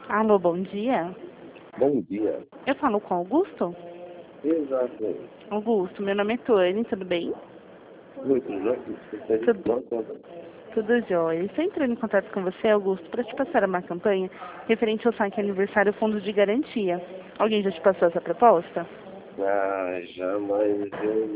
Alô, bom dia. Bom dia. Eu falo com Augusto? Exato. Augusto, meu nome é Tuane, tudo bem? Muito bem. Tudo jóia. Estou entrando em contato com você, Augusto, para te passar uma campanha referente ao saque aniversário Fundo de Garantia. Alguém já te passou essa proposta? Ah, jamais.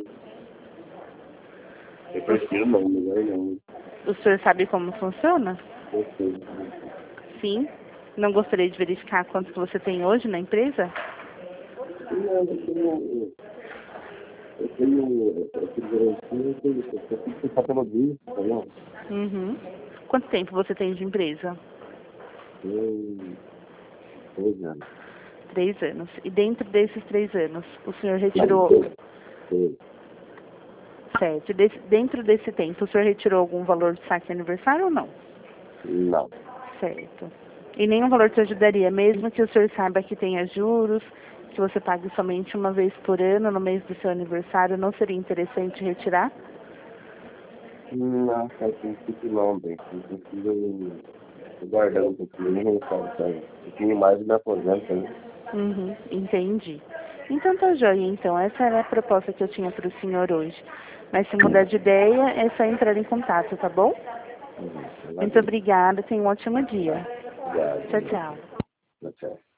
Eu prefiro não, melhor não. O senhor sabe como funciona? Eu sei. Sim. Não gostaria de verificar quanto que você tem hoje na empresa? Não, eu tenho garantia, eu tenho que passar pelo dia, tá vendo? Uhum. Quanto tempo você tem de empresa? Tem 3 anos. 3 anos. E dentro desses 3 anos, o senhor retirou... Sei. Certo. Dentro desse tempo, o senhor retirou algum valor de saque aniversário ou não? Não. Certo. E nenhum valor te ajudaria, mesmo que o senhor saiba que tenha juros, que você pague somente uma vez por ano, no mês do seu aniversário, não seria interessante retirar? Não, faz princípio não, bem. Eu preciso guardar um pouquinho, sabe? Um pouquinho mais e me aposenta, né? Uhum, entendi. Então tá joia, então. Essa era a proposta que eu tinha para o senhor hoje. Mas se mudar de ideia, é só entrar em contato, tá bom? Muito obrigada, tenha um ótimo dia. Obrigado. Tchau, tchau. Tchau, tchau.